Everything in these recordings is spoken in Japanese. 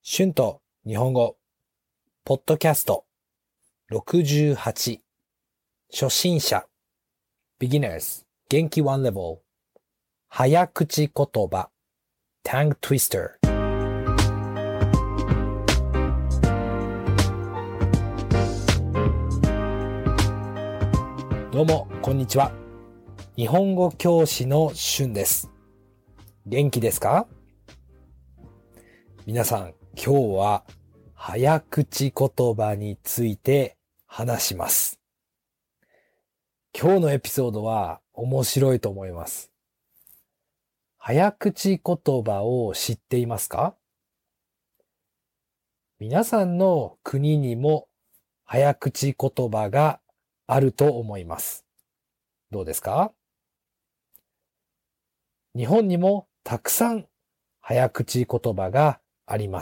春と日本語、ポッドキャスト68、初心者、beginners、元気 one level、早口言葉、tongue twister。どうも、こんにちは。日本語教師の春です。元気ですか？皆さん、今日は早口言葉について話します。今日のエピソードは面白いと思います。早口言葉を知っていますか？皆さんの国にも早口言葉があると思います。どうですか？日本にもたくさん早口言葉があります。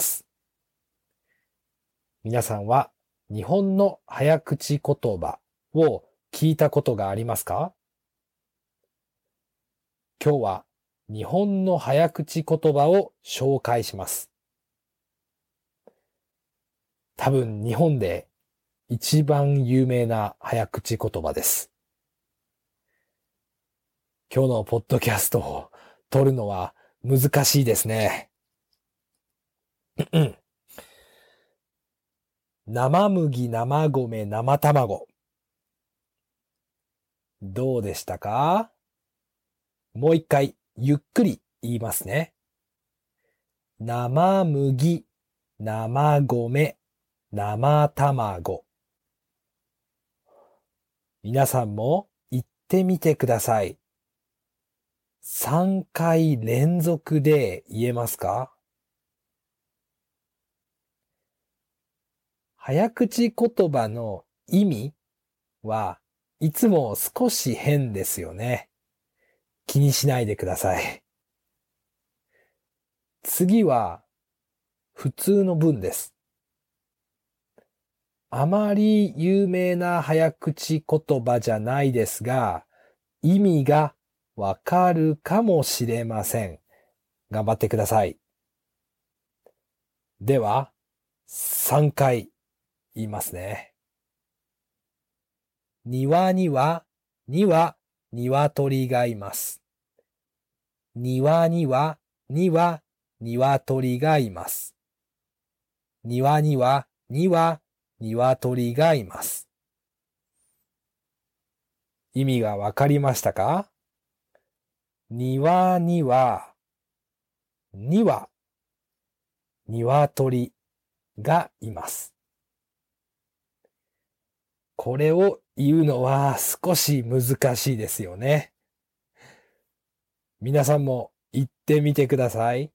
皆さんは日本の早口言葉を聞いたことがありますか？今日は日本の早口言葉を紹介します。多分日本で一番有名な早口言葉です。今日のポッドキャストを撮るのは難しいですね。生麦、生米、生卵。どうでしたか？もう一回ゆっくり言いますね。生麦、生米、生卵。皆さんも言ってみてください。3回連続で言えますか？早口言葉の意味はいつも少し変ですよね。気にしないでください。次は普通の文です。あまり有名な早口言葉じゃないですが、意味がわかるかもしれません。頑張ってください。では、3回言いますね。庭には鶏がいます。庭には鶏がいます。庭には鶏がいます。意味がわかりましたか？庭には鶏がいます。これを言うのは少し難しいですよね。皆さんも言ってみてください。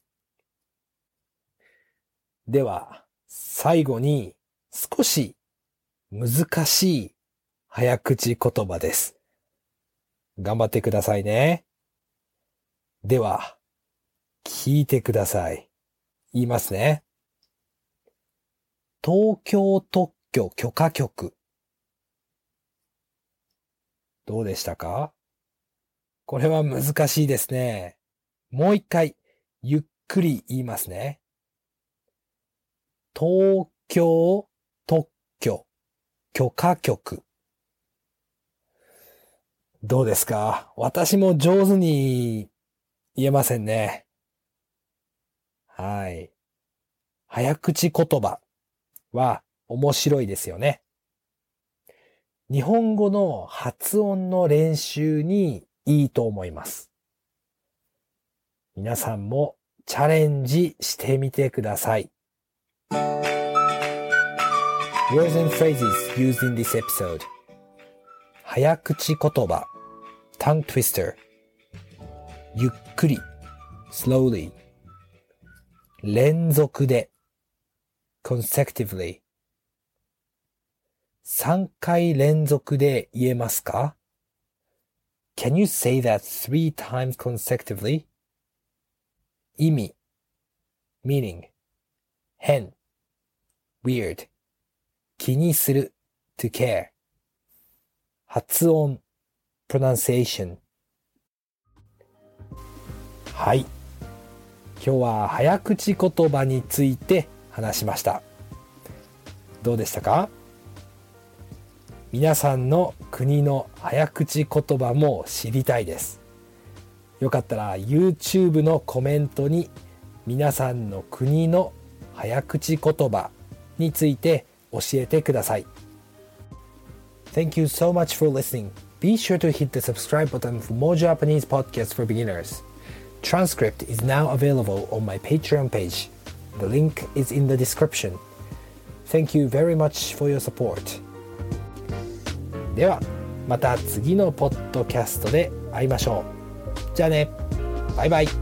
では、最後に少し難しい早口言葉です。頑張ってくださいね。では、聞いてください。言いますね。東京特許許可局。どうでしたか？これは難しいですね。もう一回、ゆっくり言いますね。東京特許許可局。どうですか？私も上手に言えませんね。はい。早口言葉は面白いですよね。日本語の発音の練習にいいと思います。皆さんもチャレンジしてみてください。Words and phrases used in this episode. 早口言葉 tongue twister ゆっくり slowly 連続で consecutively 3回連続で言えますか？ Can you say that 3 times consecutively? 意味 meaning 変 weird 気にする to care 発音 pronunciation はい。 今日は早口言葉について話しました。どうでしたか？皆さんの国の早口言葉も知りたいです。よかったら YouTube のコメントに皆さんの国の早口言葉について教えてください。Thank you so much for listening. Be sure to hit the subscribe button for more Japanese podcasts for beginners. Transcript is now available on my Patreon page. The link is in the description. Thank you very much for your support. ではまた次のポッドキャストで会いましょう。じゃあね。バイバイ。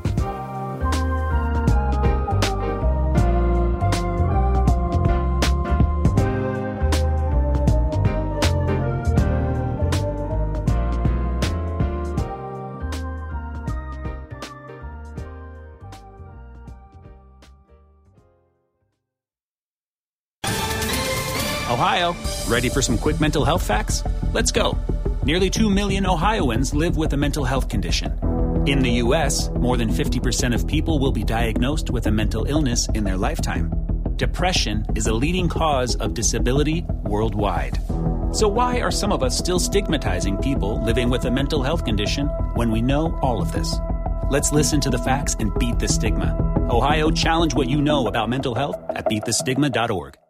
Ohio, ready for some quick mental health facts? Let's go. Nearly 2 million Ohioans live with a mental health condition. In the U.S., more than 50% of people will be diagnosed with a mental illness in their lifetime. Depression is a leading cause of disability worldwide. So why are some of us still stigmatizing people living with a mental health condition when we know all of this? Let's listen to the facts and beat the stigma. Ohio, challenge what you know about mental health at beatthestigma.org.